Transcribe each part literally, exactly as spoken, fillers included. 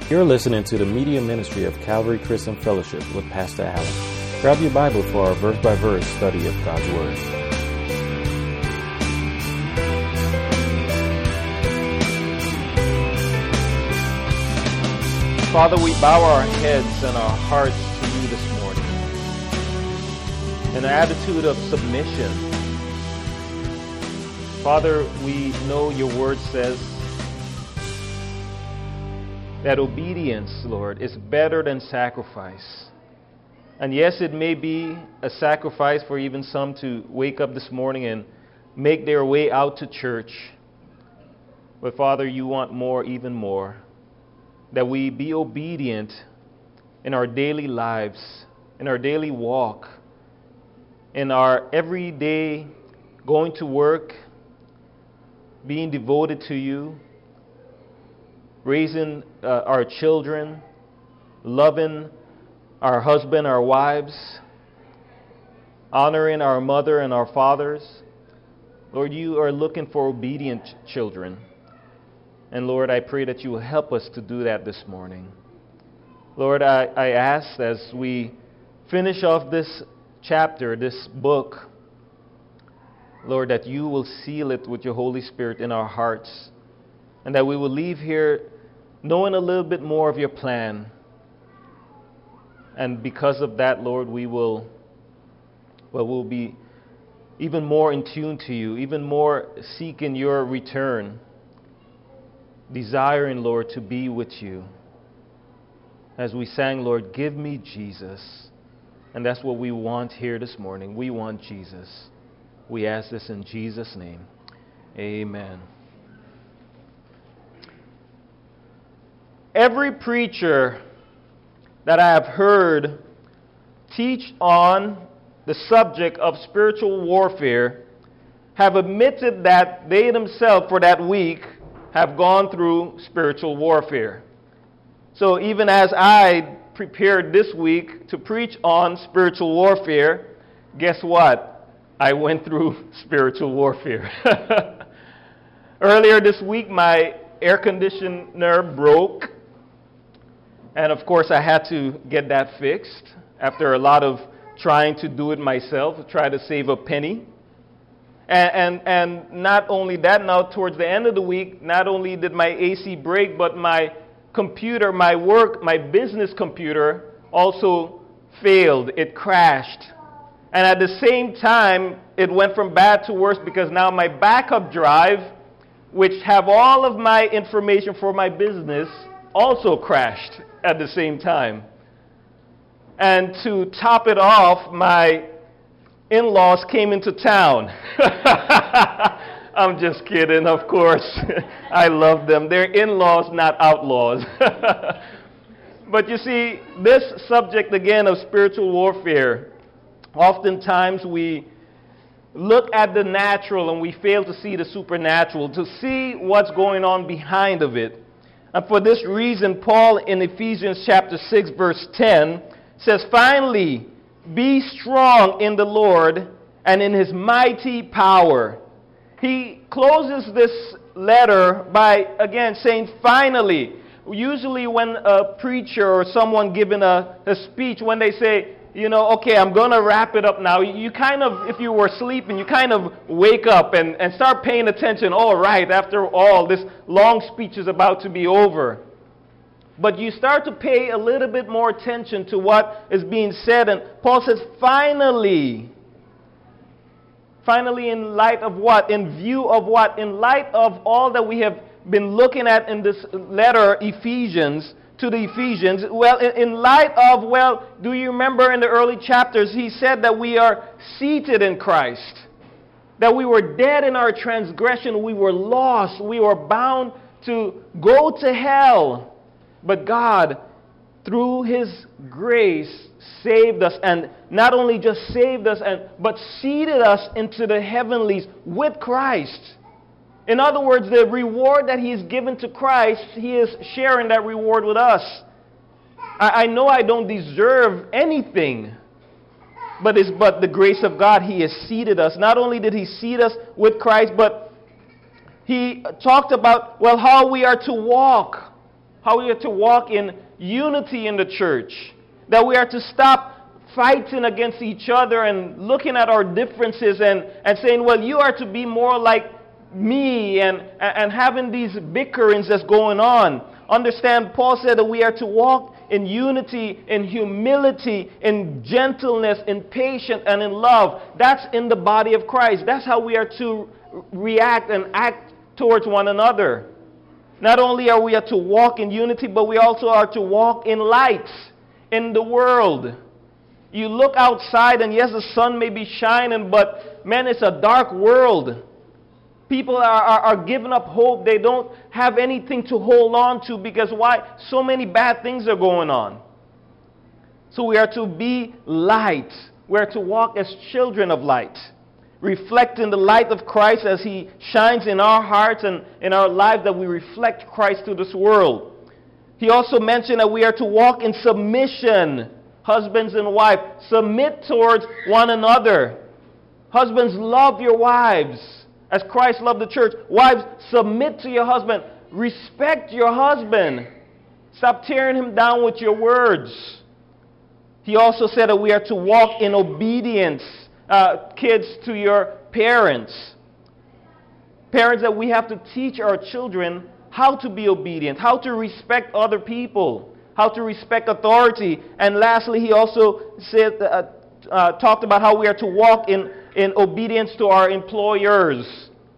You're listening to the media ministry of Calvary Christian Fellowship with Pastor Allen. Grab your Bible for our verse-by-verse study of God's Word. Father, we bow our heads and our hearts to you this morning in an attitude of submission. Father, we know your word says that obedience, Lord, is better than sacrifice. And yes, it may be a sacrifice for even some to wake up this morning and make their way out to church. But Father, you want more, even more. That we be obedient in our daily lives, in our daily walk, in our everyday going to work, being devoted to you, raising uh, our children, loving our husband, our wives, honoring our mother and our fathers. Lord, you are looking for obedient children. And Lord, I pray that you will help us to do that this morning. Lord, I, I ask as we finish off this chapter, this book, Lord, that you will seal it with your Holy Spirit in our hearts. And that we will leave here knowing a little bit more of your plan. And because of that, Lord, we will, well, we'll be even more in tune to you, even more seeking your return, desiring, Lord, to be with you. As we sang, Lord, give me Jesus. And that's what we want here this morning. We want Jesus. We ask this in Jesus' name. Amen. Every preacher that I have heard teach on the subject of spiritual warfare have admitted that they themselves for that week have gone through spiritual warfare. So even as I prepared this week to preach on spiritual warfare, guess what? I went through spiritual warfare. Earlier this week, my air conditioner broke. And of course, I had to get that fixed after a lot of trying to do it myself, try to save a penny. And, and and not only that, now towards the end of the week, not only did my A C break, but my computer, my work, my business computer also failed. It crashed. And at the same time, it went from bad to worse because now my backup drive, which have all of my information for my business, also crashed at the same time. And to top it off, my in-laws came into town. I'm just kidding, of course. I love them. They're in-laws, not outlaws. But you see, this subject again of spiritual warfare, oftentimes we look at the natural and we fail to see the supernatural, to see what's going on behind of it. And for this reason, Paul in Ephesians chapter six, verse ten says, finally, be strong in the Lord and in his mighty power. He closes this letter by, again, saying, finally. Usually when a preacher or someone giving a, a speech, when they say, you know, okay, I'm going to wrap it up now, you kind of, if you were sleeping, you kind of wake up and, and start paying attention. All right, after all, this long speech is about to be over. But you start to pay a little bit more attention to what is being said. And Paul says, finally, finally in light of what? In view of what? In light of all that we have been looking at in this letter, Ephesians, to the Ephesians, well, in, in light of, well, do you remember in the early chapters, he said that we are seated in Christ, that we were dead in our transgression, we were lost, we were bound to go to hell. But God, through his grace, saved us, and not only just saved us, and but seated us into the heavenlies with Christ. In other words, the reward that he's given to Christ, he is sharing that reward with us. I, I know I don't deserve anything, but it's but the grace of God. He has seated us. Not only did he seat us with Christ, but he talked about, well, how we are to walk. how we are to walk in unity in the church, that we are to stop fighting against each other and looking at our differences and, and saying, well, you are to be more like me, and, and having these bickerings that's going on. Understand, Paul said that we are to walk in unity, in humility, in gentleness, in patience, and in love. That's in the body of Christ. That's how we are to react and act towards one another. Not only are we to walk in unity, but we also are to walk in light in the world. You look outside, and yes, the sun may be shining, but man, it's a dark world. People are, are, are giving up hope. They don't have anything to hold on to, because why? So many bad things are going on. So we are to be light. We are to walk as children of light, reflecting the light of Christ as He shines in our hearts and in our lives, that we reflect Christ to this world. He also mentioned that we are to walk in submission. Husbands and wives, submit towards one another. Husbands, love your wives as Christ loved the church. Wives, submit to your husband. Respect your husband. Stop tearing him down with your words. He also said that we are to walk in obedience. Uh, kids, to your parents. Parents, that we have to teach our children how to be obedient, how to respect other people, how to respect authority. And lastly, he also said, uh, uh, talked about how we are to walk in, in obedience to our employers.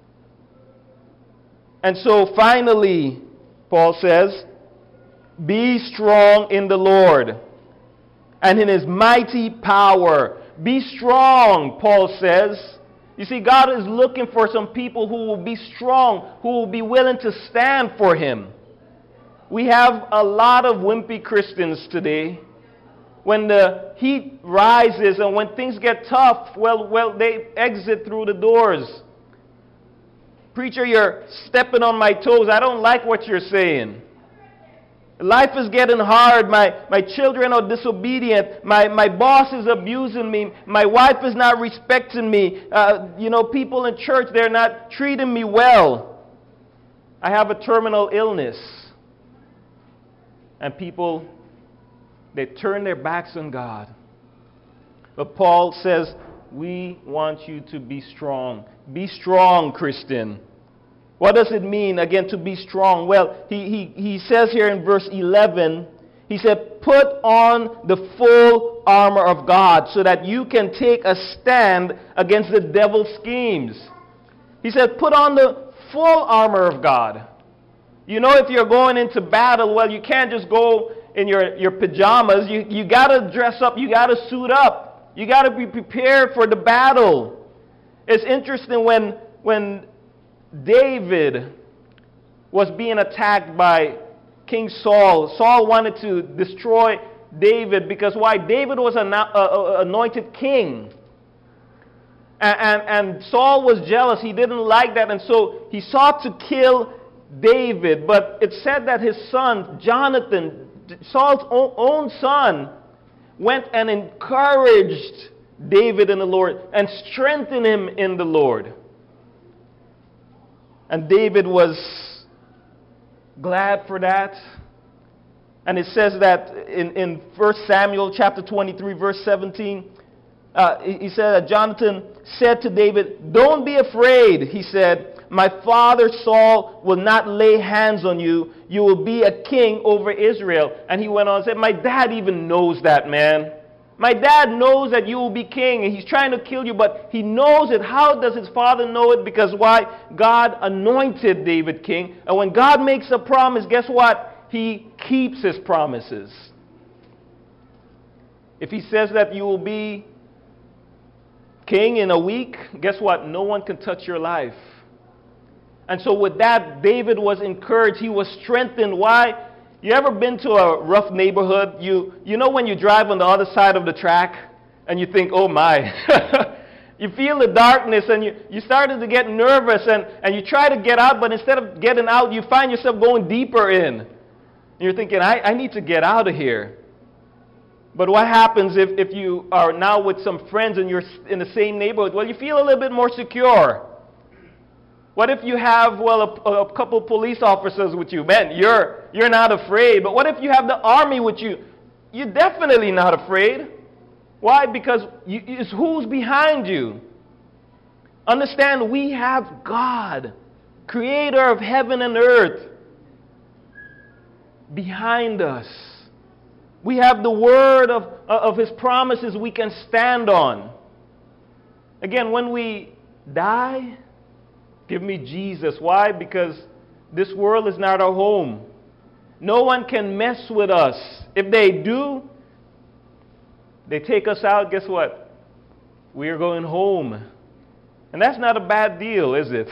And so finally, Paul says, be strong in the Lord and in His mighty power. Be strong, Paul says. You see, God is looking for some people who will be strong, who will be willing to stand for Him. We have a lot of wimpy Christians today. When the heat rises and when things get tough, well, well, they exit through the doors. Preacher, you're stepping on my toes. I don't like what you're saying. Life is getting hard. My, my children are disobedient. My, my boss is abusing me. My wife is not respecting me. Uh, you know, people in church, they're not treating me well. I have a terminal illness. And people, they turn their backs on God. But Paul says, we want you to be strong. Be strong, Christian. What does it mean, again, to be strong? Well, he, he, he says here in verse eleven, he said, put on the full armor of God so that you can take a stand against the devil's schemes. He said, put on the full armor of God. You know, if you're going into battle, well, you can't just go in your, your pajamas. You, you got to dress up. You got to suit up. You got to be prepared for the battle. It's interesting when, when David was being attacked by King Saul. Saul wanted to destroy David because why? David was an anointed king. And, and, and Saul was jealous. He didn't like that. And so he sought to kill David, but it said that his son, Jonathan, Saul's own son, went and encouraged David in the Lord and strengthened him in the Lord. And David was glad for that. And it says that in, in First Samuel chapter twenty-three, verse seventeen, uh, he said that Jonathan said to David, don't be afraid, he said. My father Saul will not lay hands on you. You will be a king over Israel. And he went on and said, my dad even knows that, man. My dad knows that you will be king, and he's trying to kill you, but he knows it. How does his father know it? Because why? God anointed David king. And when God makes a promise, guess what? He keeps His promises. If He says that you will be king in a week, guess what? No one can touch your life. And so with that, David was encouraged. He was strengthened. Why? You ever been to a rough neighborhood? You, you know when you drive on the other side of the track and you think, oh my. You feel the darkness and you, you started to get nervous and, and you try to get out, but instead of getting out, you find yourself going deeper in. And you're thinking, I, I need to get out of here. But what happens if, if you are now with some friends and you're in the same neighborhood? Well, you feel a little bit more secure. What if you have, well, a, a couple police officers with you? Man, you're, you're not afraid. But what if you have the army with you? You're definitely not afraid. Why? Because you, it's who's behind you. Understand, we have God, creator of heaven and earth, behind us. We have the word of, of his promises we can stand on. Again, when we die, give me Jesus. Why? Because this world is not our home. No one can mess with us. If they do, they take us out, guess what? We are going home. And that's not a bad deal, is it?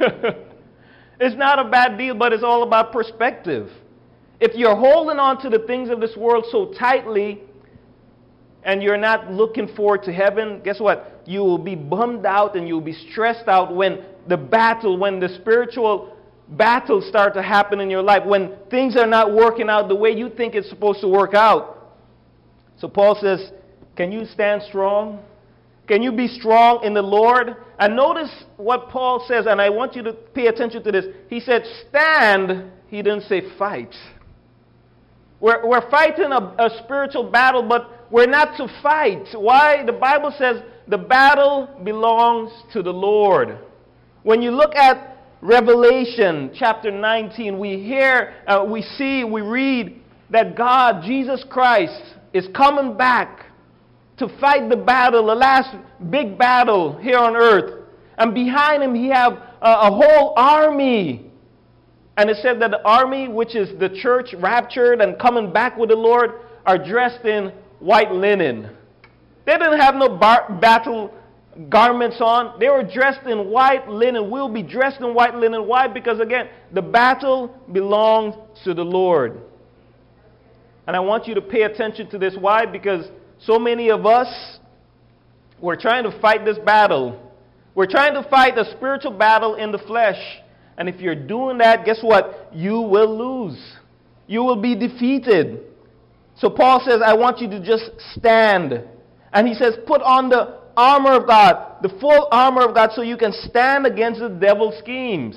It's not a bad deal, but it's all about perspective. If you're holding on to the things of this world so tightly and you're not looking forward to heaven, guess what? You will be bummed out and you'll be stressed out when the battle, when the spiritual battles start to happen in your life, when things are not working out the way you think it's supposed to work out. So Paul says, can you stand strong? Can you be strong in the Lord? And notice what Paul says, and I want you to pay attention to this. He said, stand. He didn't say fight. We're, we're fighting a, a spiritual battle, but we're not to fight. Why? The Bible says the battle belongs to the Lord. When you look at Revelation chapter nineteen, we hear, uh, we see, we read that God, Jesus Christ, is coming back to fight the battle, the last big battle here on earth. And behind him, he have a, a whole army. And it said that the army, which is the church raptured and coming back with the Lord, are dressed in white linen. They didn't have no bar- battle garments on. They were dressed in white linen. We'll be dressed in white linen. Why? Because again, the battle belongs to the Lord. And I want you to pay attention to this. Why? Because so many of us, we're trying to fight this battle. We're trying to fight a spiritual battle in the flesh. And if you're doing that, guess what? You will lose. You will be defeated. So Paul says, I want you to just stand. And he says, put on the armor of God, the full armor of God, so you can stand against the devil's schemes.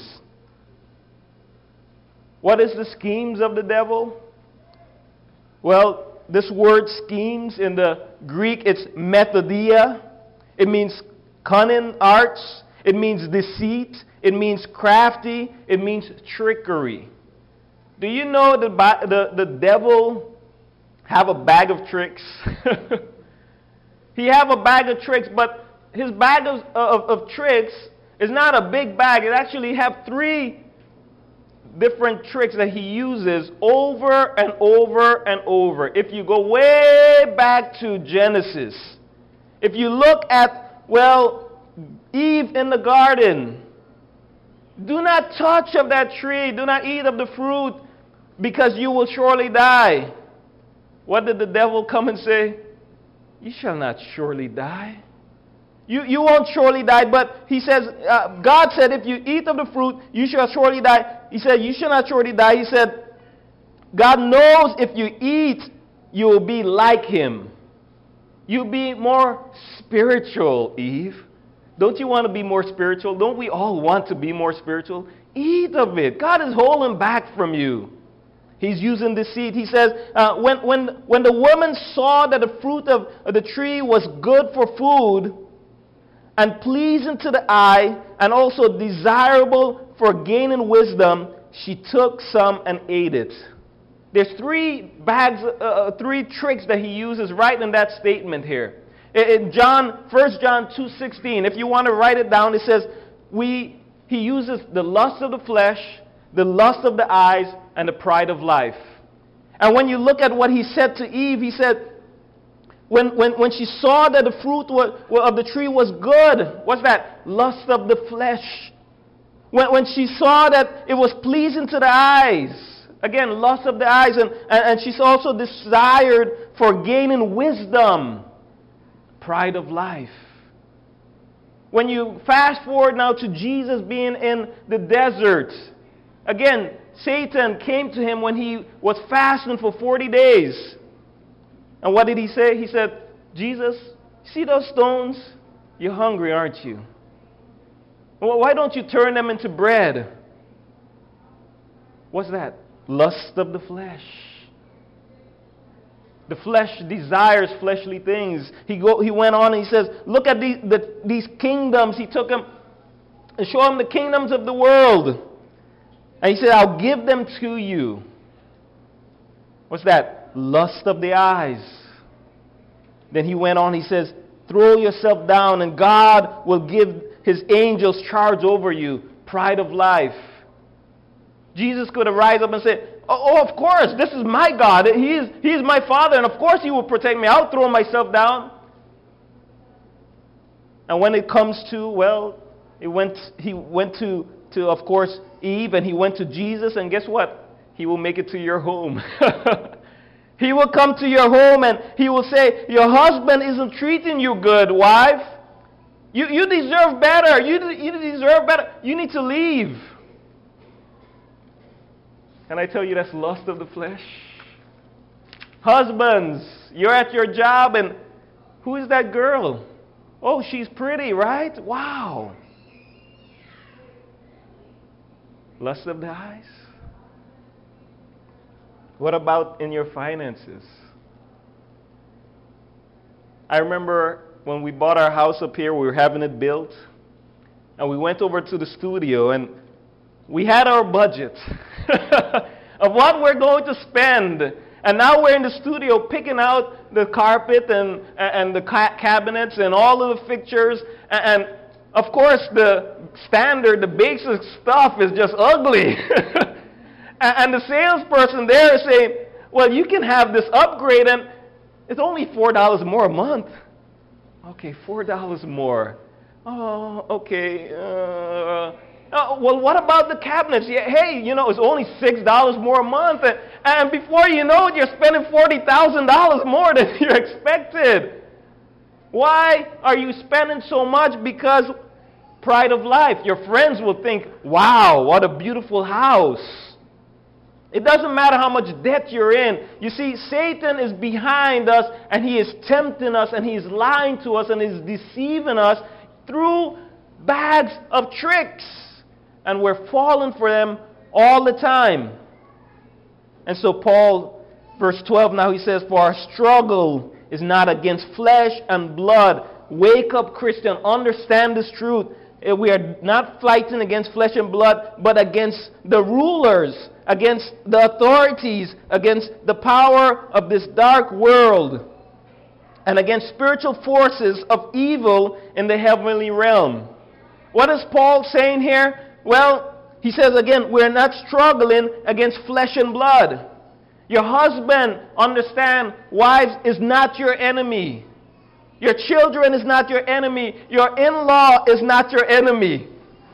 What is the schemes of the devil? Well, this word schemes in the Greek, it's methodia. It means cunning arts. It means deceit. It means crafty. It means trickery. Do you know that the, the devil have a bag of tricks? He have a bag of tricks, but his bag of, of, of tricks is not a big bag. It actually have three different tricks that he uses over and over and over. If you go way back to Genesis, if you look at, well, Eve in the garden, do not touch of that tree, do not eat of the fruit, because you will surely die. What did the devil come and say? You shall not surely die. You, you won't surely die, but he says, uh, God said, if you eat of the fruit, you shall surely die. He said, you shall not surely die. He said, God knows if you eat, you will be like him. You'll be more spiritual, Eve. Don't you want to be more spiritual? Don't we all want to be more spiritual? Eat of it. God is holding back from you. He's using deceit. He says, uh, when, when, when the woman saw that the fruit of, of the tree was good for food and pleasing to the eye and also desirable for gaining wisdom, she took some and ate it. There's three bags, uh, three tricks that he uses right in that statement here. In John, First John two sixteen, if you want to write it down, it says, we, he uses the lust of the flesh, the lust of the eyes, and the pride of life. And when you look at what he said to Eve, he said, when, when, when she saw that the fruit was, of the tree was good, what's that? Lust of the flesh. When, when she saw that it was pleasing to the eyes, again, lust of the eyes, and, and, and she's also desired for gaining wisdom, pride of life. When you fast forward now to Jesus being in the desert, again, Satan came to him when he was fasting for forty days. And what did he say? He said, Jesus, see those stones? You're hungry, aren't you? Well, why don't you turn them into bread? What's that? Lust of the flesh. The flesh desires fleshly things. He go. He went on and he says, look at these, the, these kingdoms. He took them and showed them the kingdoms of the world. And he said, I'll give them to you. What's that? Lust of the eyes. Then he went on, he says, throw yourself down and God will give his angels charge over you. Pride of life. Jesus could have rise up and said, oh, oh, of course, this is my God. He is, he is my Father, and of course He will protect me. I'll throw myself down. And when it comes to, well, it went, he went to, to, of course, Eve, and he went to Jesus, and guess what? He will make it to your home. He will come to your home, and he will say, your husband isn't treating you good, wife. You, you deserve better. You, you deserve better. You need to leave. Can I tell you that's lust of the flesh? Husbands, you're at your job and who is that girl? Oh, she's pretty, right? Wow. Lust of the eyes. What about in your finances? I remember when we bought our house up here, we were having it built, and we went over to the studio and we had our budget of what we're going to spend. And now we're in the studio picking out the carpet and, and the ca- cabinets and all of the fixtures. And, and of course, the standard, the basic stuff is just ugly. and, and the salesperson there is saying, well, you can have this upgrade and it's only four dollars more a month. Okay, four dollars more. Oh, okay. Uh, Uh, well, what about the cabinets? Yeah, hey, you know, it's only six dollars more a month. And, and before you know it, you're spending forty thousand dollars more than you expected. Why are you spending so much? Because pride of life. Your friends will think, wow, what a beautiful house. It doesn't matter how much debt you're in. You see, Satan is behind us, and he is tempting us, and he's lying to us, and he's deceiving us through bags of tricks. And we're falling for them all the time. And so Paul, verse twelve, now he says, for our struggle is not against flesh and blood. Wake up, Christian. Understand this truth. We are not fighting against flesh and blood, but against the rulers, against the authorities, against the power of this dark world, and against spiritual forces of evil in the heavenly realm. What is Paul saying here? Well, he says again, we're not struggling against flesh and blood. Your husband, understand, wives, is not your enemy. Your children is not your enemy. Your in-law is not your enemy.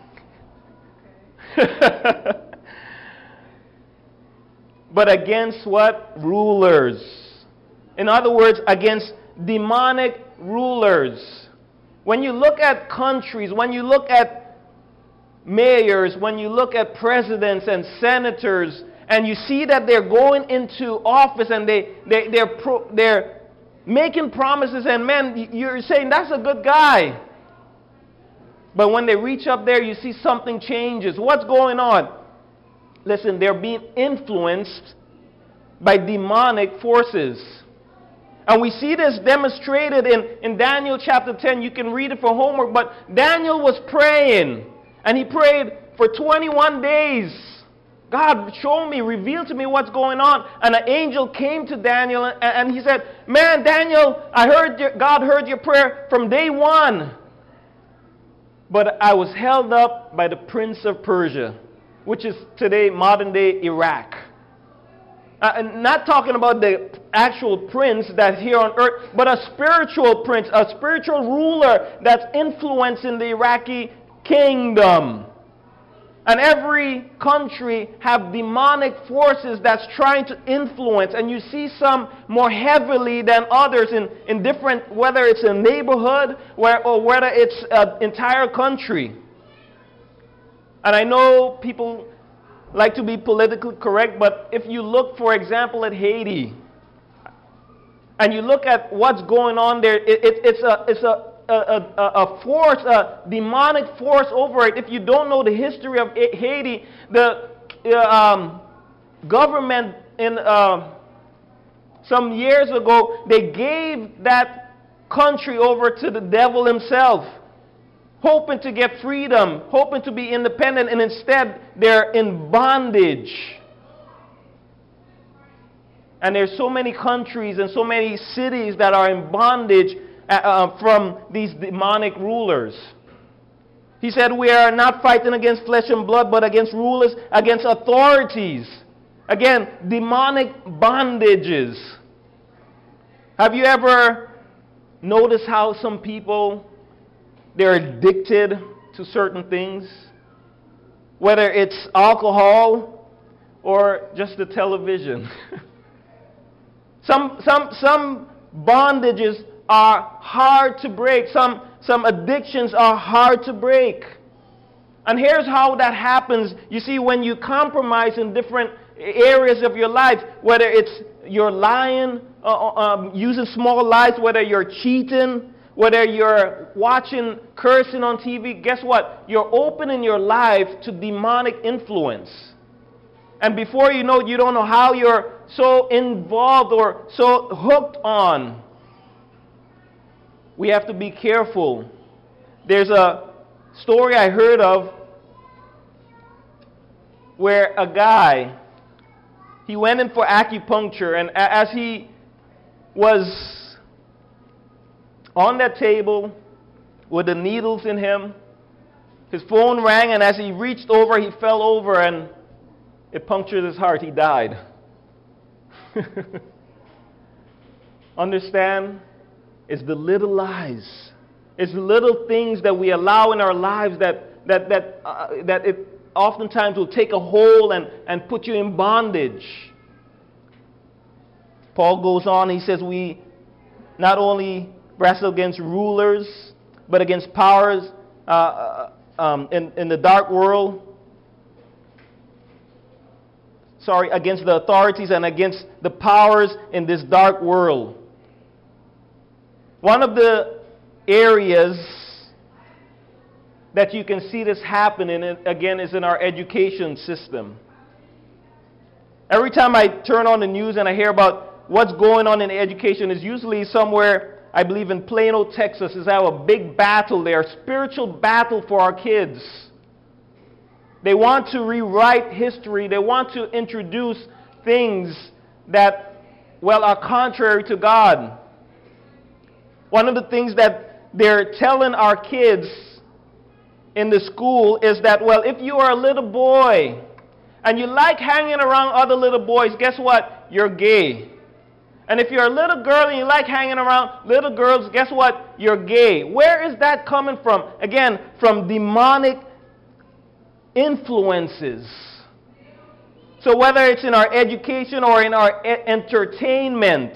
But against what? Rulers. In other words, against demonic rulers. When you look at countries, when you look at mayors, when you look at presidents and senators, and you see that they're going into office and they, they, they're, pro, they're making promises, and man, you're saying that's a good guy. But when they reach up there, you see something changes. What's going on? Listen, they're being influenced by demonic forces. And we see this demonstrated in, in Daniel chapter ten. You can read it for homework, but Daniel was praying. And he prayed for twenty-one days. God, show me, reveal to me what's going on. And an angel came to Daniel and, and he said, man, Daniel, I heard your, God heard your prayer from day one. But I was held up by the prince of Persia, which is today modern day Iraq. Uh, not talking about the actual prince that's here on earth, but a spiritual prince, a spiritual ruler that's influencing the Iraqi kingdom. And every country have demonic forces that's trying to influence. And you see some more heavily than others in, in different, whether it's a neighborhood where, or whether it's an entire country. And I know people like to be politically correct, but if you look, for example, at Haiti, and you look at what's going on there, it, it, it's a, it's a a, a, a force, a demonic force over it. If you don't know the history of Haiti, the uh, um, government in uh, some years ago, they gave that country over to the devil himself, hoping to get freedom, hoping to be independent, and instead they're in bondage. And there's so many countries and so many cities that are in bondage uh, from these demonic rulers. He said, we are not fighting against flesh and blood, but against rulers, against authorities. Again, demonic bondages. Have you ever noticed how some people, they're addicted to certain things? Whether it's alcohol or just the television. some, some, some bondages are hard to break. Some, some addictions are hard to break. And here's how that happens. You see, when you compromise in different areas of your life, whether it's you're lying, uh, um, using small lies, whether you're cheating, whether you're watching cursing on T V, guess what? You're opening your life to demonic influence. And before you know it, you don't know how you're so involved or so hooked on. We have to be careful. There's a story I heard of where a guy, he went in for acupuncture, and as he was on that table with the needles in him, his phone rang, and as he reached over, he fell over and it punctured his heart. He died. Understand? It's the little lies. It's the little things that we allow in our lives that that that uh, that it oftentimes will take a hold and, and put you in bondage. Paul goes on, he says we not only wrestle against rulers, but against powers uh, um, in, in the dark world. Sorry, against the authorities and against the powers in this dark world. One of the areas that you can see this happening, again, is in our education system. Every time I turn on the news and I hear about what's going on in education, is usually somewhere, I believe in Plano, Texas, is have a big battle there, a spiritual battle for our kids. They want to rewrite history. They want to introduce things that, well, are contrary to God. One of the things that they're telling our kids in the school is that, well, if you are a little boy and you like hanging around other little boys, guess what? You're gay. And if you're a little girl and you like hanging around little girls, guess what? You're gay. Where is that coming from? Again, from demonic influences. So whether it's in our education or in our e- entertainment,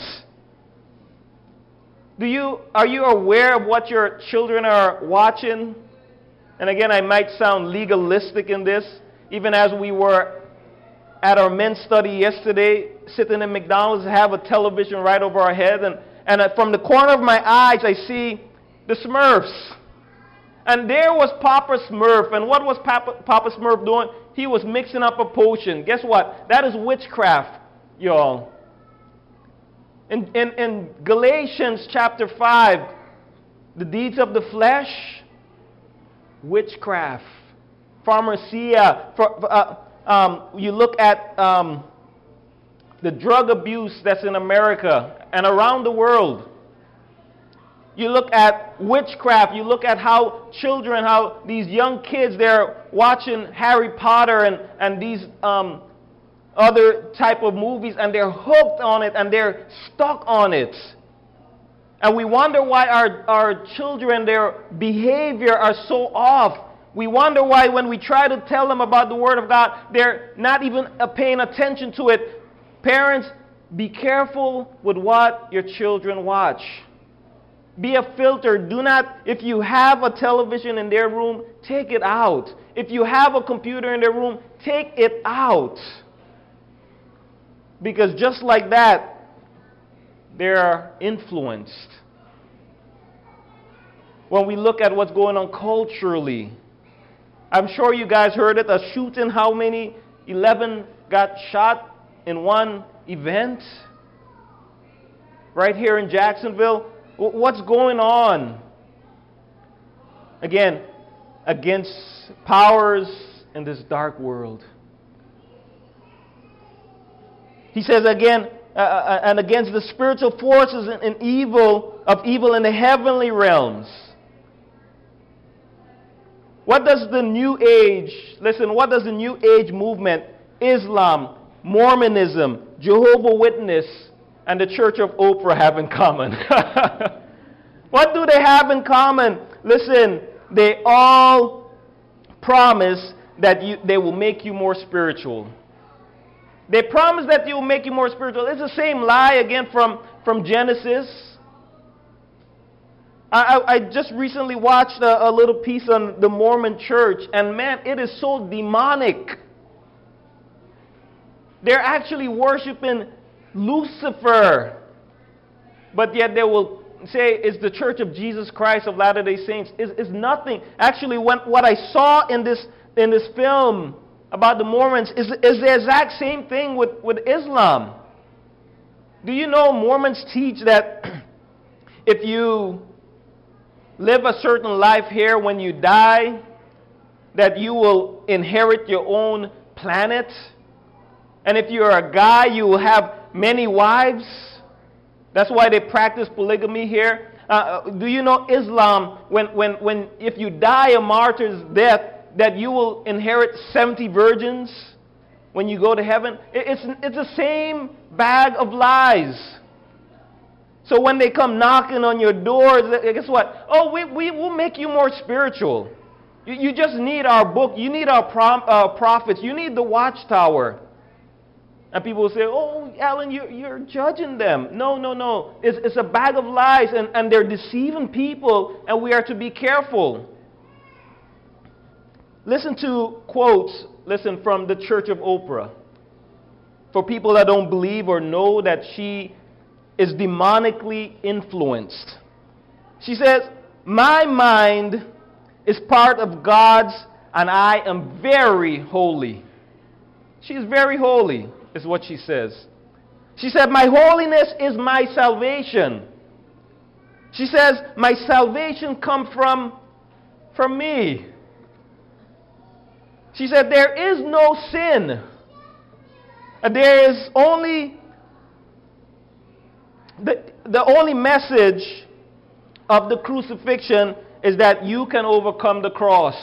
do you are you aware of what your children are watching? And again, I might sound legalistic in this, even as we were at our men's study yesterday, sitting in McDonald's, have a television right over our head, and, and from the corner of my eyes, I see the Smurfs. And there was Papa Smurf, and what was Papa, Papa Smurf doing? He was mixing up a potion. Guess what? That is witchcraft, y'all. In, in, in Galatians chapter five, the deeds of the flesh, witchcraft, pharmacia. For, uh, um, you look at um, the drug abuse that's in America and around the world. You look at witchcraft. You look at how children, how these young kids, they're watching Harry Potter and, and these um, other type of movies, and they're hooked on it and they're stuck on it. And we wonder why our, our children, their behavior are so off. We wonder why when we try to tell them about the Word of God, they're not even paying attention to it. Parents, be careful with what your children watch. Be a filter. Do not, if you have a television in their room, take it out. If you have a computer in their room, take it out. Because just like that, they're influenced. when we look at what's going on culturally. I'm sure you guys heard it, a shooting, how many? eleven got shot in one event right here in Jacksonville. What's going on? Again, against powers in this dark world. He says again, uh, and against the spiritual forces in, in evil, of evil in the heavenly realms. What does the New Age, listen, what does the New Age movement, Islam, Mormonism, Jehovah's Witness, and the Church of Oprah have in common? What do they have in common? Listen, they all promise that you, they will make you more spiritual. They promise that they will make you more spiritual. It's the same lie again from, from Genesis. I, I just recently watched a, a little piece on the Mormon church, and man, it is so demonic. They're actually worshiping Lucifer, but yet they will say it's the Church of Jesus Christ of Latter-day Saints. It's, it's nothing. Actually, when, what I saw in this in this film about the Mormons is, is the exact same thing with, with Islam. Do you know Mormons teach that if you live a certain life here, when you die, that you will inherit your own planet? And if you're a guy, you will have many wives. That's why they practice polygamy here. Uh, do you know Islam, when, when, when if you die a martyr's death, that you will inherit seventy virgins when you go to heaven? It's, it's the same bag of lies. So when they come knocking on your doors, guess what? Oh, we, we will make you more spiritual. You, you just need our book. You need our prom, uh, prophets. You need the Watchtower. And people will say, oh, Alan, you're, you're judging them. No, no, no. It's, it's a bag of lies, and, and they're deceiving people, and we are to be careful. Listen to quotes, listen, from the Church of Oprah. For people that don't believe or know that she is demonically influenced. She says, my mind is part of God's, and I am very holy. She is very holy, is what she says. She said, my holiness is my salvation. She says, my salvation comes from, from me. She said, there is no sin. There is only, the, the only message of the crucifixion is that you can overcome the cross.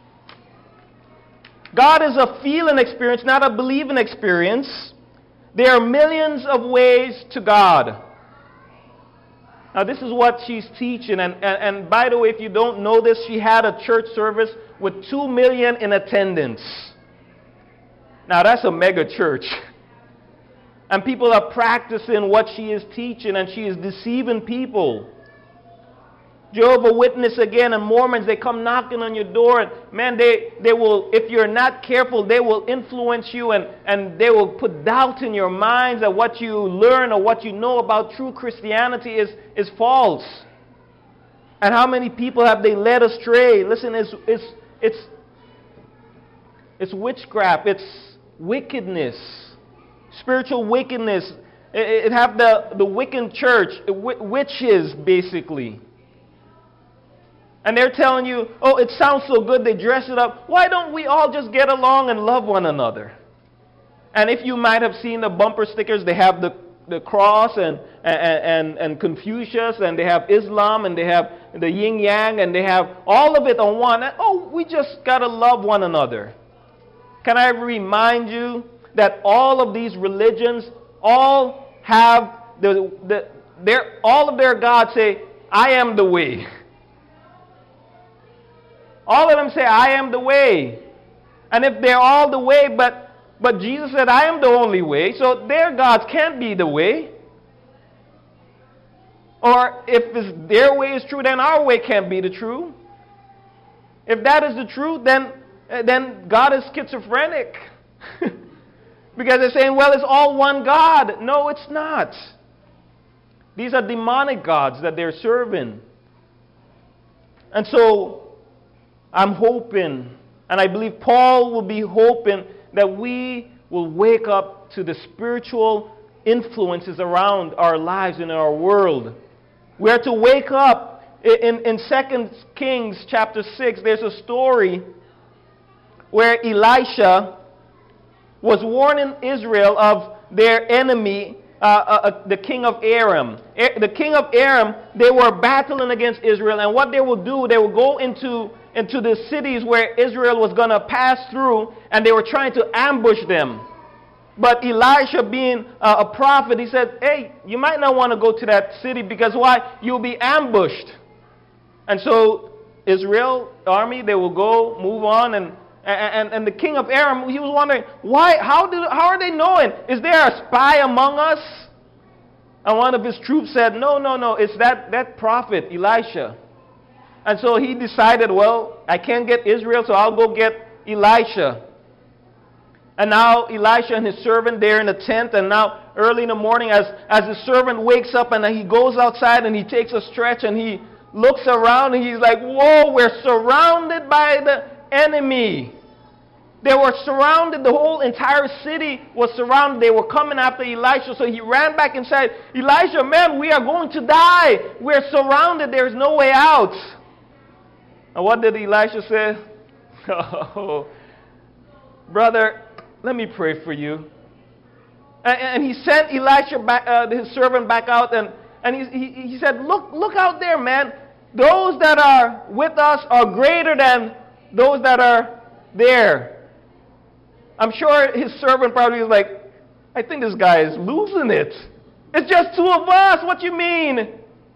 God is a feeling experience, not a believing experience. There are millions of ways to God. Now, this is what she's teaching. And, and, and by the way, if you don't know this, she had a church service with two million in attendance. Now, that's a mega church. And people are practicing what she is teaching, and she is deceiving people. Jehovah's Witness again, and Mormons, they come knocking on your door, and man, they, they will, if you're not careful, they will influence you, and, and they will put doubt in your minds that what you learn or what you know about true Christianity is, is false. And how many people have they led astray? Listen, it's, it's, it's, it's witchcraft, it's wickedness, spiritual wickedness. It, it have the, the Wiccan church, witches basically. And they're telling you, oh, it sounds so good, they dress it up. Why don't we all just get along and love one another? And if you might have seen the bumper stickers, they have the, the cross and, and, and, and Confucius, and they have Islam, and they have the yin yang, and they have all of it on one. And, oh, we just got to love one another. Can I remind you that all of these religions all have, the, the, their, all of their gods say, I am the way. All of them say, I am the way. And if they're all the way, but, but Jesus said, I am the only way, so their gods can't be the way. Or if this, their way is true, then our way can't be the true. If that is the truth, then, then God is schizophrenic. Because they're saying, well, it's all one God. No, it's not. These are demonic gods that they're serving. And so I'm hoping, and I believe Paul will be hoping, that we will wake up to the spiritual influences around our lives and in our world. We are to wake up. In, in Second Kings chapter six, there's a story where Elisha was warning Israel of their enemy, uh, uh, the king of Aram. The king of Aram, they were battling against Israel, and what they will do, they will go into, into the cities where Israel was going to pass through, and they were trying to ambush them. But Elisha, being uh, a prophet, he said, hey, you might not want to go to that city, because why? You'll be ambushed. And so Israel army, they will go, move on, and and, and the king of Aram, he was wondering, why? How do how are they knowing? Is there a spy among us? And one of his troops said, no, no, no, it's that, that prophet, Elisha. And so he decided, well, I can't get Israel, so I'll go get Elisha. And now Elisha and his servant, they're in a tent, and now early in the morning, as, as the servant wakes up and he goes outside and he takes a stretch and he looks around and he's like, whoa, we're surrounded by the enemy. They were surrounded, the whole entire city was surrounded. They were coming after Elisha. So he ran back and said, Elisha, man, we are going to die. We're surrounded. There's no way out. And what did Elisha say? Oh, brother, let me pray for you. And, and he sent Elisha back, uh, his servant back out, and And he, he, he said, look, look out there, man. Those that are with us are greater than those that are there. I'm sure his servant probably was like, I think this guy is losing it. It's just two of us. What you mean?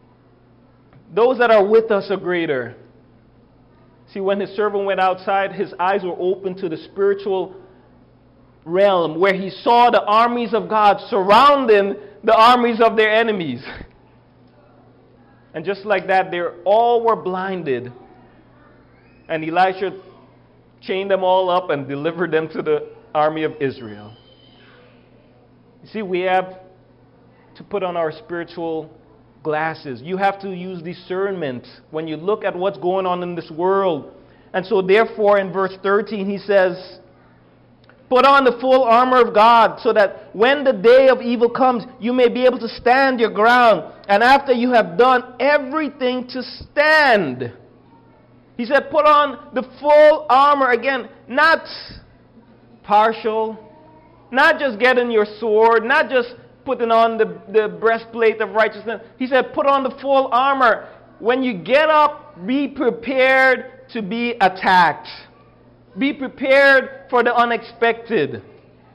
Those that are with us are greater. See, when his servant went outside, his eyes were open to the spiritual realm where he saw the armies of God surrounding the armies of their enemies. And just like that, they all were blinded. And Elisha chained them all up and delivered them to the army of Israel. You see, we have to put on our spiritual glasses. You have to use discernment when you look at what's going on in this world. And so therefore, in verse thirteen, he says, put on the full armor of God, so that when the day of evil comes, you may be able to stand your ground. And after you have done everything to stand. He said, put on the full armor. Again, not partial, not just getting your sword, not just putting on the, the breastplate of righteousness. He said, put on the full armor. When you get up, be prepared to be attacked. Be prepared for the unexpected.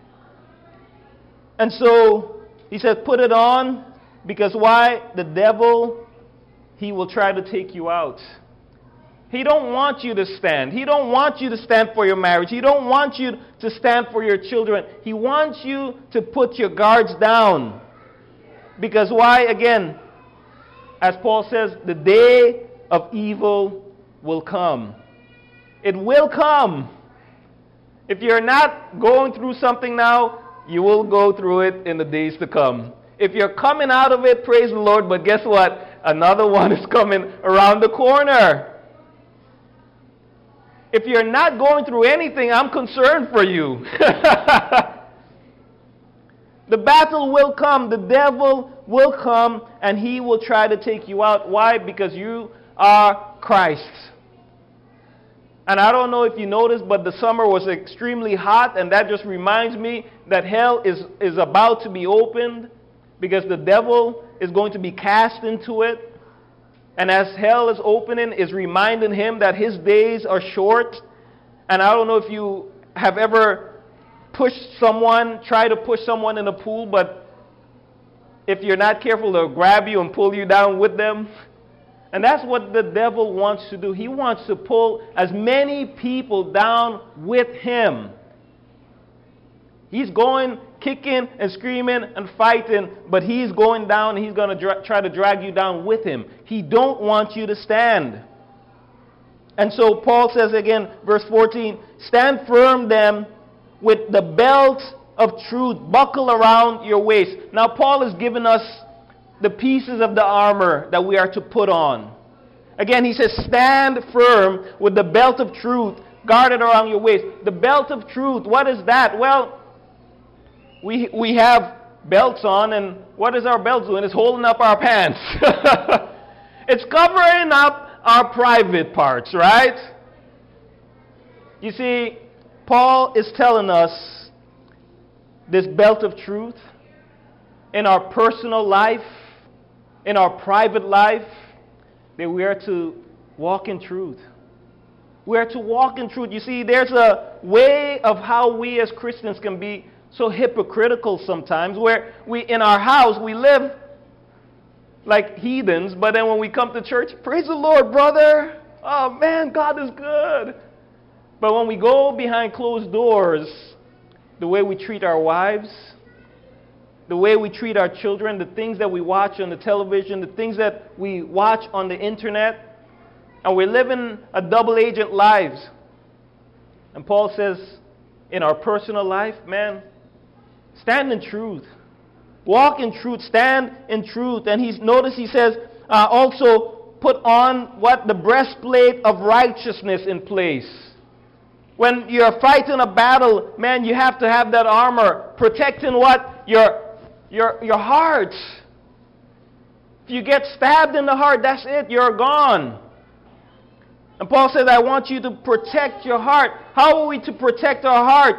And so, he said, put it on, because why? The devil, he will try to take you out. He don't want you to stand. He don't want you to stand for your marriage. He don't want you to stand for your children. He wants you to put your guards down. Because why? Again, as Paul says, the day of evil will come. It will come. If you're not going through something now, you will go through it in the days to come. If you're coming out of it, praise the Lord, but guess what? Another one is coming around the corner. If you're not going through anything, I'm concerned for you. The battle will come. The devil will come, and he will try to take you out. Why? Because you are Christ. And I don't know if you noticed, but the summer was extremely hot, and that just reminds me that hell is, is about to be opened, because the devil is going to be cast into it. And as hell is opening, is reminding him that his days are short. And I don't know if you have ever pushed someone, try to push someone in a pool, but if you're not careful, they'll grab you and pull you down with them. And that's what the devil wants to do. He wants to pull as many people down with him. He's going kicking and screaming and fighting, but he's going down and he's going to dra- try to drag you down with him. He don't want you to stand. And so Paul says again, verse fourteen, stand firm then with the belt of truth buckled around your waist. Now Paul has given us the pieces of the armor that we are to put on. Again, he says, stand firm with the belt of truth guarded around your waist. The belt of truth, what is that? Well, we we have belts on, and what is our belt doing? It's holding up our pants. It's covering up our private parts, right? You see, Paul is telling us this belt of truth in our personal life, in our private life, that we are to walk in truth. We are to walk in truth. You see, there's a way of how we as Christians can be so hypocritical sometimes, where we, in our house, we live like heathens, but then when we come to church, praise the Lord, brother. Oh man, God is good. But when we go behind closed doors, the way we treat our wives, the way we treat our children, the things that we watch on the television, the things that we watch on the internet, and we're living a double agent lives. And Paul says, in our personal life, man, stand in truth. Walk in truth. Stand in truth. And he's notice he says, uh, also put on what? The breastplate of righteousness in place. When you're fighting a battle, man, you have to have that armor protecting what? Your, your, your heart. If you get stabbed in the heart, that's it. You're gone. And Paul says, I want you to protect your heart. How are we to protect our heart?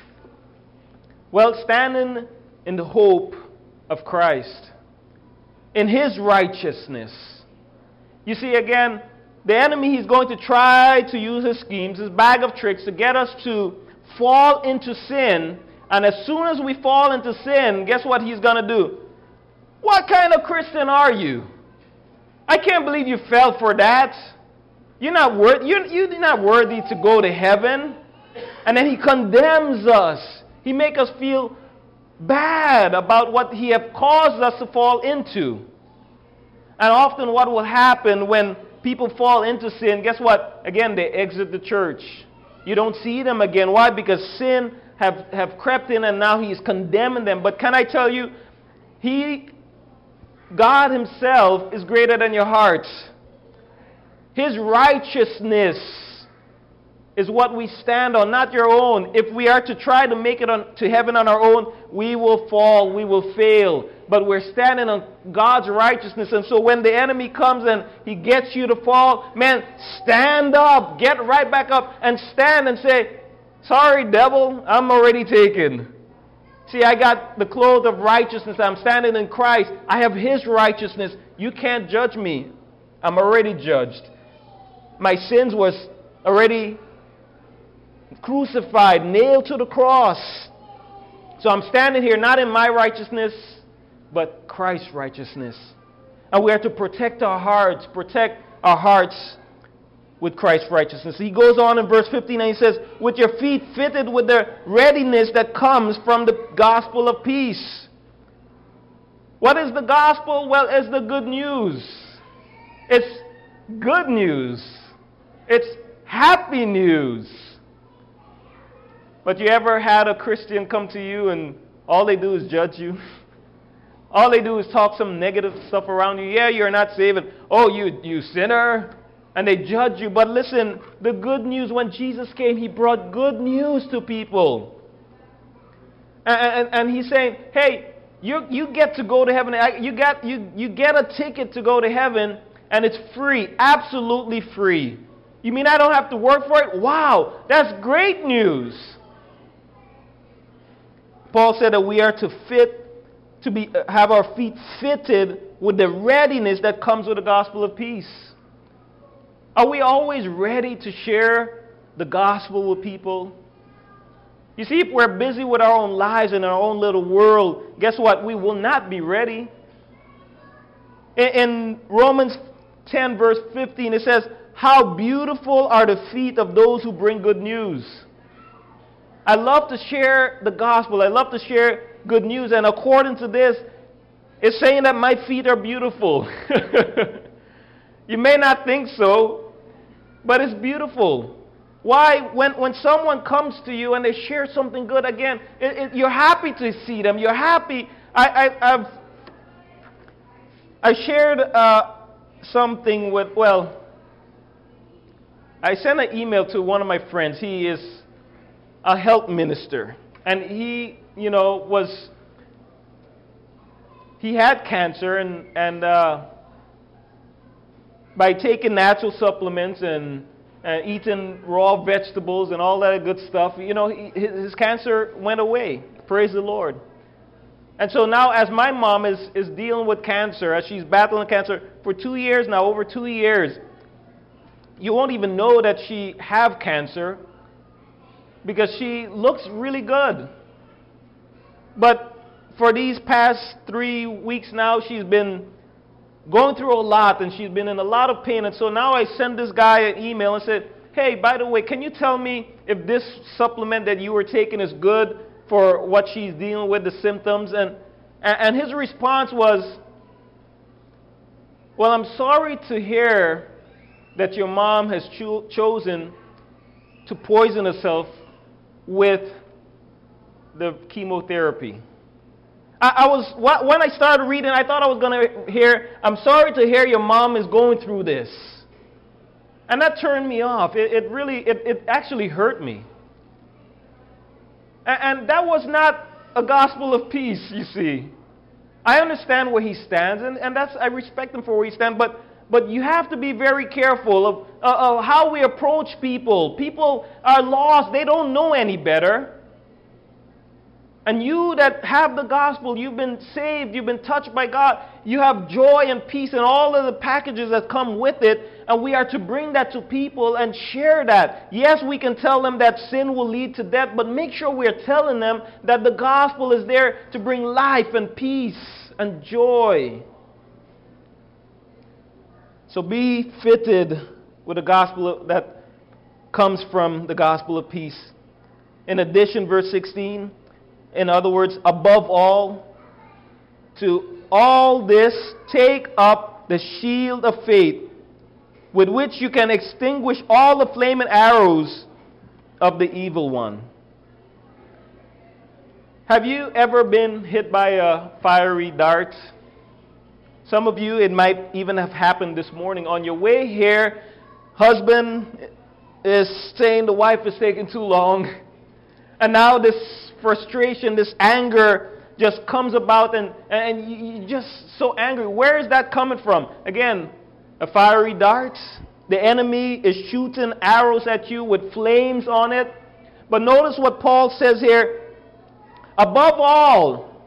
Well, standing in the hope of Christ, in His righteousness. You see, again, the enemy, he's going to try to use his schemes, his bag of tricks, to get us to fall into sin. And as soon as we fall into sin, guess what he's going to do? What kind of Christian are you? I can't believe you fell for that. You're not worth, you're, you're not worthy to go to heaven. And then he condemns us. He makes us feel bad about what he has caused us to fall into. And often what will happen when people fall into sin, guess what? Again, they exit the church. You don't see them again. Why? Because sin have, have crept in and now he's condemning them. But can I tell you, he, God himself is greater than your heart. His righteousness is what we stand on, not your own. If we are to try to make it on, to heaven on our own, we will fall, we will fail. But we're standing on God's righteousness. And so when the enemy comes and he gets you to fall, man, stand up, get right back up and stand and say, sorry, devil, I'm already taken. See, I got the clothes of righteousness. I'm standing in Christ. I have His righteousness. You can't judge me. I'm already judged. My sins was already crucified, nailed to the cross. So I'm standing here not in my righteousness, but Christ's righteousness. And we are to protect our hearts, protect our hearts with Christ's righteousness. He goes on in verse fifteen and he says, with your feet fitted with the readiness that comes from the gospel of peace. What is the gospel? Well, it's the good news. It's good news. It's happy news. But you ever had a Christian come to you and all they do is judge you? All they do is talk some negative stuff around you. Yeah, you're not saved. Oh, you, you sinner. And they judge you. But listen, the good news, when Jesus came, He brought good news to people. And, and, and He's saying, hey, you, you get to go to heaven. You, got, you, you get a ticket to go to heaven, and it's free, absolutely free. You mean I don't have to work for it? Wow, that's great news. Paul said that we are to fit, to be, have our feet fitted with the readiness that comes with the gospel of peace. Are we always ready to share the gospel with people? You see, if we're busy with our own lives and our own little world, guess what? We will not be ready. In, in Romans ten, verse fifteen, it says, how beautiful are the feet of those who bring good news. I love to share the gospel. I love to share good news. And according to this, it's saying that my feet are beautiful. You may not think so, but it's beautiful. Why? When, when someone comes to you and they share something good, again, it, it, you're happy to see them. You're happy. I, I, I've I shared uh, something with, well, I sent an email to one of my friends. He is a health minister. And he, you know, was, he had cancer, and, and uh, by taking natural supplements and, and eating raw vegetables and all that good stuff, you know, he, his, his cancer went away. Praise the Lord. And so now, as my mom is, is dealing with cancer, as she's battling cancer for two years now, over two years, you won't even know that she have cancer because she looks really good. But for these past three weeks now, she's been going through a lot, and she's been in a lot of pain. And so now I sent this guy an email and said, hey, by the way, can you tell me if this supplement that you were taking is good for what she's dealing with, the symptoms? And, and his response was, well, I'm sorry to hear that your mom has cho- chosen to poison herself with the chemotherapy. I, I was when I started reading, I thought I was going to hear, I'm sorry to hear your mom is going through this. And that turned me off. It, it really, it, it actually hurt me. And that was not a gospel of peace, you see. I understand where he stands, and, and that's I respect him for where he stands, but, but you have to be very careful of, uh, of how we approach people. People are lost. They don't know any better. And you that have the gospel, you've been saved, you've been touched by God, you have joy and peace and all of the packages that come with it, and we are to bring that to people and share that. Yes, we can tell them that sin will lead to death, but make sure we're telling them that the gospel is there to bring life and peace and joy. So be fitted with the gospel that comes from the gospel of peace. In addition, verse sixteen, in other words, above all, to all this, take up the shield of faith, with which you can extinguish all the flaming arrows of the evil one. Have you ever been hit by a fiery dart? Some of you, it might even have happened this morning. On your way here, husband is saying the wife is taking too long. And now this frustration, this anger just comes about, and, and you're just so angry. Where is that coming from? Again, a fiery dart. The enemy is shooting arrows at you with flames on it. But notice what Paul says here. Above all,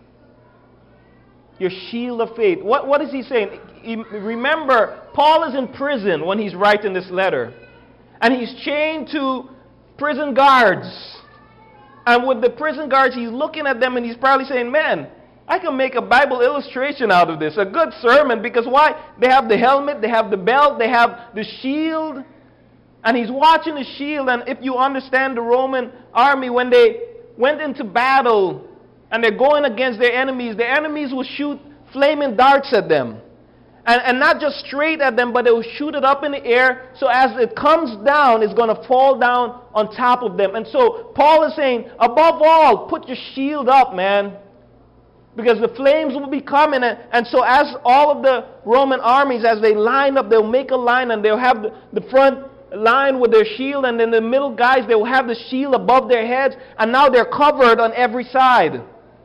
your shield of faith. What, what is he saying? He, remember, Paul is in prison when he's writing this letter. And he's chained to prison guards. And with the prison guards, he's looking at them and he's probably saying, man, I can make a Bible illustration out of this. A good sermon. Because why? They have the helmet, they have the belt, they have the shield. And he's watching the shield. And if you understand the Roman army, when they went into battle and they're going against their enemies, the enemies will shoot flaming darts at them. And, and not just straight at them, but they will shoot it up in the air. So as it comes down, it's going to fall down on top of them. And so Paul is saying, above all, put your shield up, man. Because the flames will be coming. And, and so as all of the Roman armies, as they line up, they'll make a line and they'll have the, the front line with their shield. And then the middle guys, they will have the shield above their heads. And now they're covered on every side.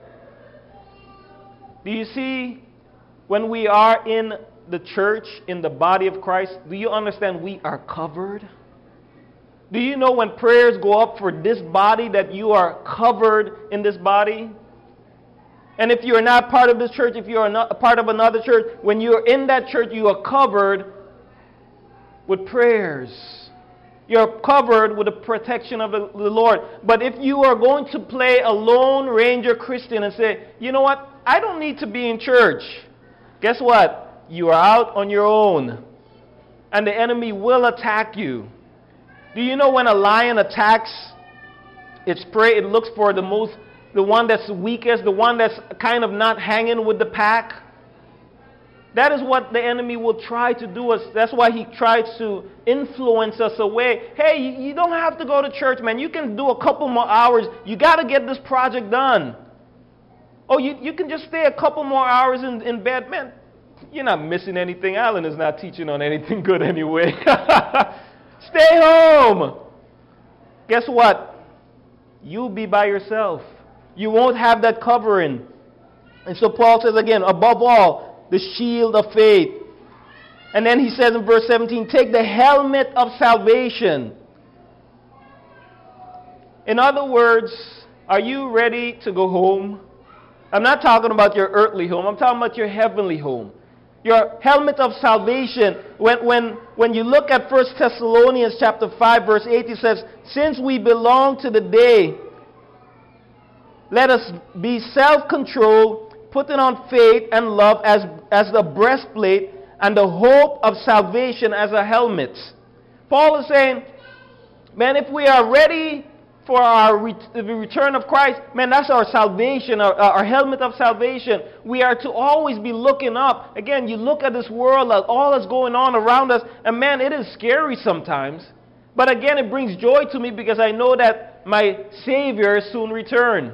Do you see, when we are in the church, in the body of Christ, do you understand we are covered? Do you know when prayers go up for this body that you are covered in this body? And if you're not part of this church, if you're not a part of another church, when you're in that church, you are covered with prayers. You're covered with the protection of the Lord. But if you are going to play a Lone Ranger Christian and say, you know what, I don't need to be in church. Guess what? You are out on your own. And the enemy will attack you. Do you know when a lion attacks its prey, it looks for the most, the one that's weakest, the one that's kind of not hanging with the pack? That is what the enemy will try to do us. That's why he tries to influence us away. Hey, you, you don't have to go to church, man. You can do a couple more hours. You got to get this project done. Oh, you, you can just stay a couple more hours in, in bed. Man, you're not missing anything. Alan is not teaching on anything good anyway. Stay home. Guess what? You'll be by yourself. You won't have that covering. And so Paul says again, above all, the shield of faith. And then he says in verse seventeen, take the helmet of salvation. In other words, are you ready to go home? I'm not talking about your earthly home. I'm talking about your heavenly home. Your helmet of salvation. When, when, when you look at First Thessalonians chapter five, verse eight, it says, since we belong to the day, let us be self-controlled, putting on faith and love as, as the breastplate, and the hope of salvation as a helmet. Paul is saying, man, if we are ready for our ret- the return of Christ, man, that's our salvation, our, our helmet of salvation. We are to always be looking up. Again, you look at this world, all that's going on around us, and man, it is scary sometimes. But again, it brings joy to me because I know that my Savior soon return.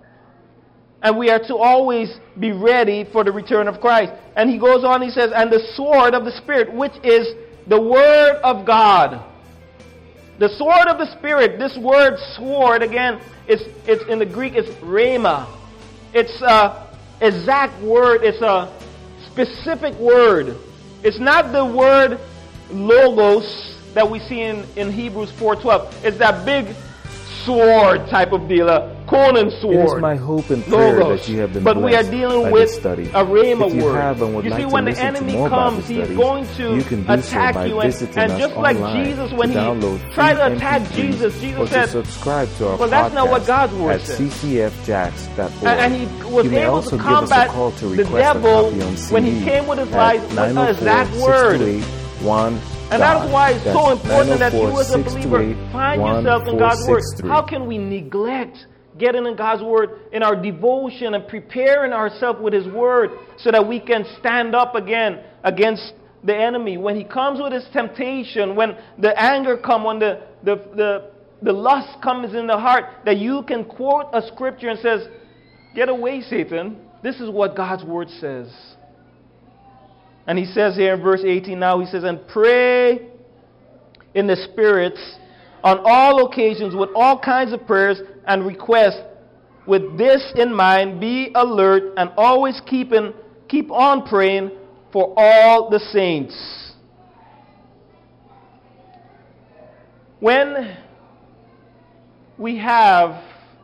And we are to always be ready for the return of Christ. And he goes on, he says, and the sword of the Spirit, which is the Word of God. The sword of the Spirit, this word sword, again, it's, it's in the Greek, it's rhema. It's an exact word, it's a specific word. It's not the word logos that we see in, in Hebrews four twelve. It's that big sword type of deal, a Conan sword. It is my hope and prayer logos. that you have been But we are blessed dealing by with this study. a rhema If you word. have and would You like see, to when the listen to enemy more comes, Bible he's studies, going you can to do so attack by you. And, visiting and us just like online Jesus, to when he download tried to free attack M P threes Jesus, or Jesus to said, subscribe to our well, that's not what podcast God's word at says. c c f jax dot org. And, and he was You may able also to give us a combat call to the request a devil copy on C D when he came with his at lies with the exact word. one And that is why it's so That's important that you as a nine oh four, six two believer eight, find one yourself in four God's Word. six three. How can we neglect getting in God's Word in our devotion and preparing ourselves with His Word so that we can stand up again against the enemy? When he comes with his temptation, when the anger comes, when the, the, the, the lust comes in the heart, that you can quote a scripture and says, get away, Satan. This is what God's Word says. And he says here in verse eighteen now, he says, and pray in the spirits on all occasions with all kinds of prayers and requests. With this in mind, be alert and always keeping, keep on praying for all the saints. When we have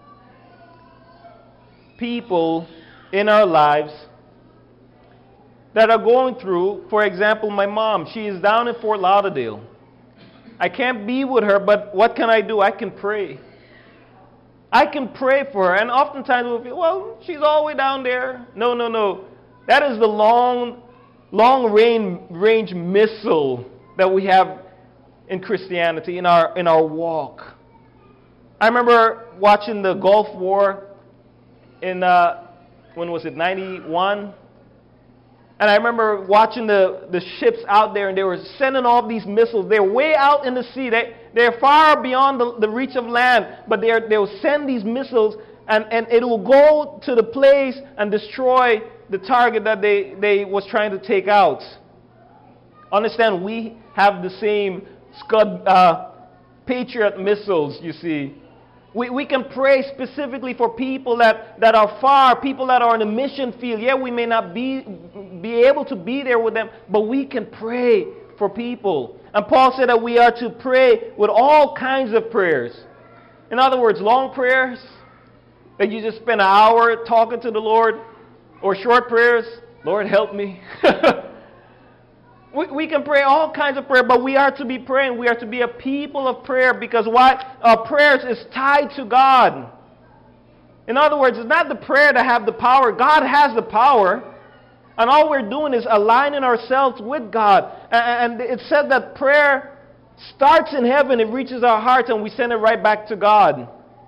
people in our lives that are going through, for example, my mom, she is down in Fort Lauderdale. I can't be with her, but what can I do? I can pray. I can pray for her. And oftentimes we'll feel, well, she's all the way down there. No, no, no. That is the long, long range, range missile that we have in Christianity, in our, in our walk. I remember watching the Gulf War in, uh, when was it, ninety-one? And I remember watching the, the ships out there, and they were sending off these missiles. They're way out in the sea. They, they're far beyond the, the reach of land, but they're, they'll send these missiles, and, and it will go to the place and destroy the target that they, they was trying to take out. Understand, we have the same Scud, uh, Patriot missiles, you see. We, we can pray specifically for people that, that are far, people that are in the mission field. Yeah, we may not be, be able to be there with them, but we can pray for people. And Paul said that we are to pray with all kinds of prayers. In other words, long prayers that you just spend an hour talking to the Lord, or short prayers, Lord help me. We, we can pray all kinds of prayer, but we are to be praying. We are to be a people of prayer, because why? Our prayers is tied to God. In other words, it's not the prayer that have the power. God has the power. And all we're doing is aligning ourselves with God. And, and it said that prayer starts in heaven, it reaches our hearts, and we send it right back to God.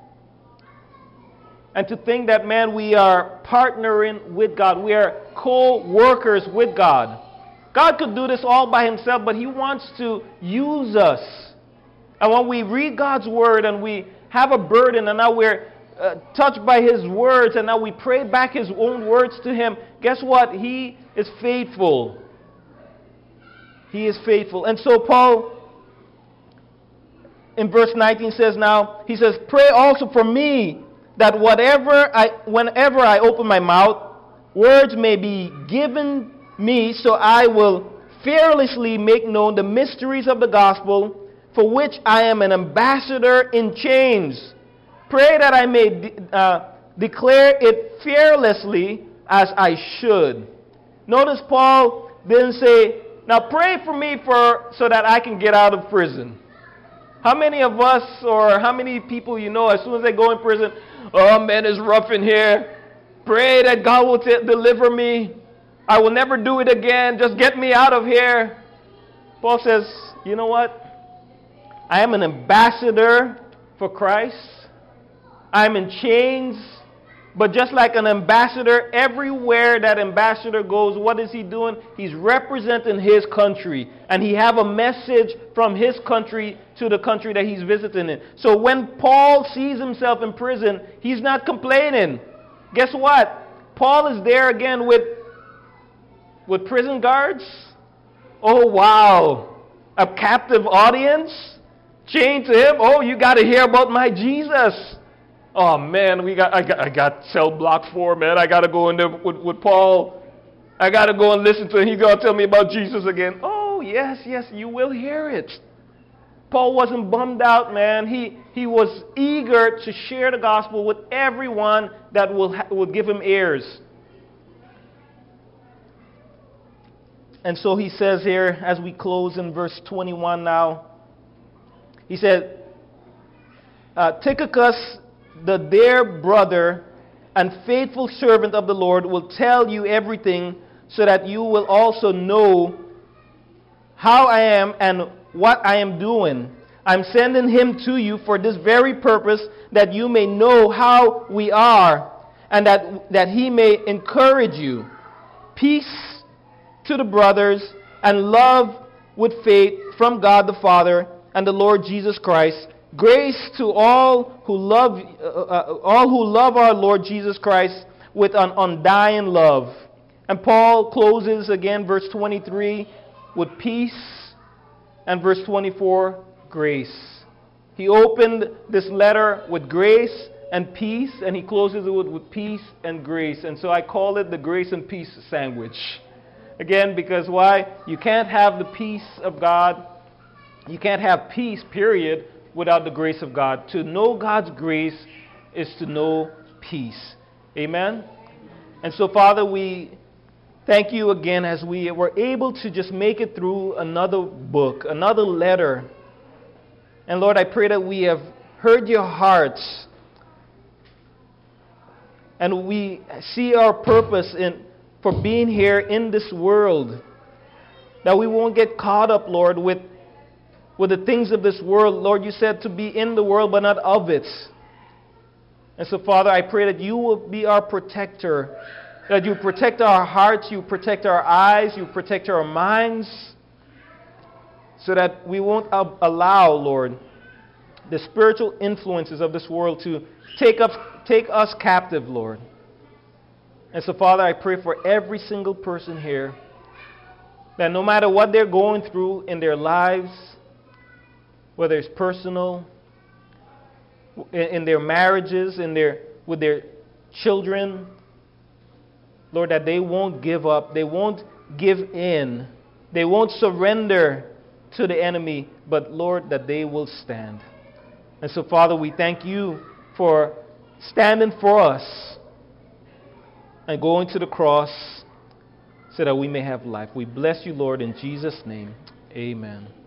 And to think that, man, we are partnering with God. We are co-workers with God. God could do this all by himself, but he wants to use us. And when we read God's word and we have a burden, and now we're uh, touched by his words, and now we pray back his own words to him, guess what? He is faithful. He is faithful. And so Paul in verse nineteen says now, he says, pray also for me that whatever I, whenever I open my mouth, words may be given me so I will fearlessly make known the mysteries of the gospel, for which I am an ambassador in chains. Pray that I may de- uh, declare it fearlessly as I should. Notice Paul didn't say, now pray for me for so that I can get out of prison. How many of us or how many people you know, as soon as they go in prison, oh man, it's rough in here. Pray that God will t- deliver me. I will never do it again. Just get me out of here. Paul says, you know what? I am an ambassador for Christ. I'm in chains. But just like an ambassador, everywhere that ambassador goes, what is he doing? He's representing his country. And he have a message from his country to the country that he's visiting in. So when Paul sees himself in prison, he's not complaining. Guess what? Paul is there again with, with prison guards. Oh, wow. A captive audience chained to him. Oh, you got to hear about my Jesus. Oh man, we got I got I got cell block four, man. I gotta go in there with, with Paul. I gotta go and listen to him. He's gonna tell me about Jesus again. Oh yes, yes, you will hear it. Paul wasn't bummed out, man. He he was eager to share the gospel with everyone that will ha- will give him ears. And so he says here, as we close in verse twenty-one now, he said, uh, Tychicus, the dear brother and faithful servant of the Lord, will tell you everything so that you will also know how I am and what I am doing. I'm sending him to you for this very purpose, that you may know how we are and that, that he may encourage you. Peace to the brothers and love with faith from God the Father and the Lord Jesus Christ. Grace to all who love uh, uh, all who love our Lord Jesus Christ with an undying love. And Paul closes again verse twenty-three with peace, and verse twenty-four, grace. He opened this letter with grace and peace, and he closes it with, with peace and grace. And so I call it the grace and peace sandwich. Again, because why? You can't have the peace of God. You can't have peace, period, without the grace of God. To know God's grace is to know peace. Amen? And so, Father, we thank you again as we were able to just make it through another book, another letter. And Lord, I pray that we have heard your hearts and we see our purpose in for being here in this world. That we won't get caught up, Lord, with with the things of this world. Lord, you said to be in the world but not of it. And so, Father, I pray that you will be our protector, that you protect our hearts, you protect our eyes, you protect our minds, so that we won't allow, Lord, the spiritual influences of this world to take us, take us captive, Lord. And so, Father, I pray for every single person here, that no matter what they're going through in their lives, whether it's personal, in their marriages, in their with their children, Lord, that they won't give up, they won't give in, they won't surrender to the enemy, but Lord, that they will stand. And so, Father, we thank you for standing for us and going to the cross so that we may have life. We bless you, Lord, in Jesus' name. Amen.